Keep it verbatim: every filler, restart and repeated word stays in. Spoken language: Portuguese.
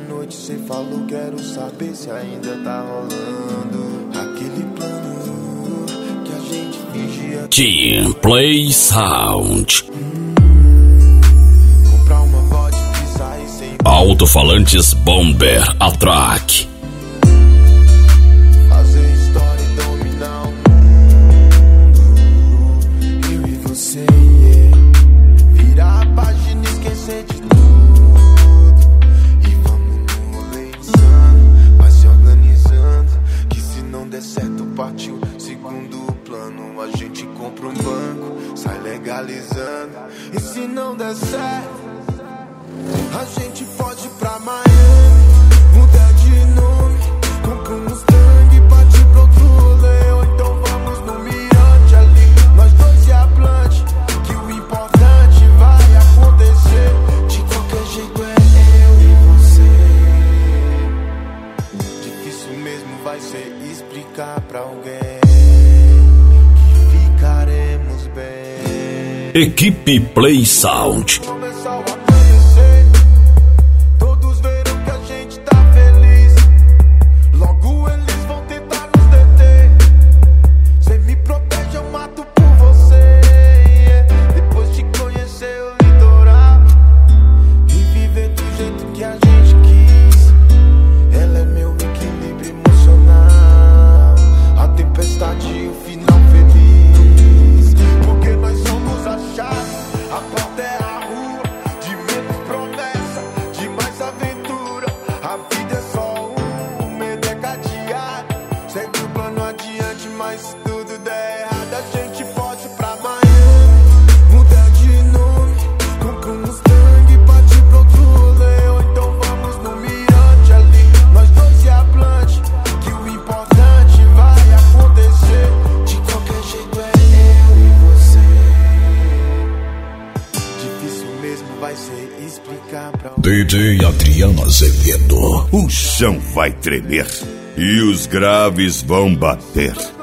noite cê falou, quero saber se ainda tá rolando aquele plano que a gente fingia. Team Play Sound. Hum, comprar uma vodka e sair sem Alto-falantes Bomber Atrack. fazer história e dominar o mundo. Eu e você, yeah. Virar a página e esquecer de tudo. E vamos no rolê insano, vai se organizando, que se não der certo partiu segundo plano. A gente compra um banco, sai legalizando. E se não der certo, a gente foge pra Miami, muda de nome, compra um Mustang e partir pro outro rolê. Ou então vamos no mirante ali, nós dois e a Blanche, que o importante vai acontecer. De qualquer jeito é eu e você. Difícil mesmo vai ser explicar pra alguém que ficaremos bem. Equipe Play Sound. Começar o amanhecer, todos verão que a gente tá feliz. Logo eles vão tentar nos deter. Cê me protege, eu mato por você, yeah. Depois de conhecer o litoral e viver do jeito que a gente quis, ela é meu equilíbrio emocional, a tempestade e o final feliz. Porque nós somos a chave, a porta é a rua, de menos promessa, de mais aventura. A vida é só um, o medo é cadeado. Segue o plano adiante, mas se tudo der errado, a gente foge pra Miami, muda de nome, compra um Mustang e partir pro outro rolê. Ou então vamos no mirante ali, nós dois e a Blanche, que o importante vai acontecer. De qualquer jeito é eu e você. Difícil mesmo vai ser explicar pra D J Adriano Azevedo. O chão vai tremer e os graves vão bater.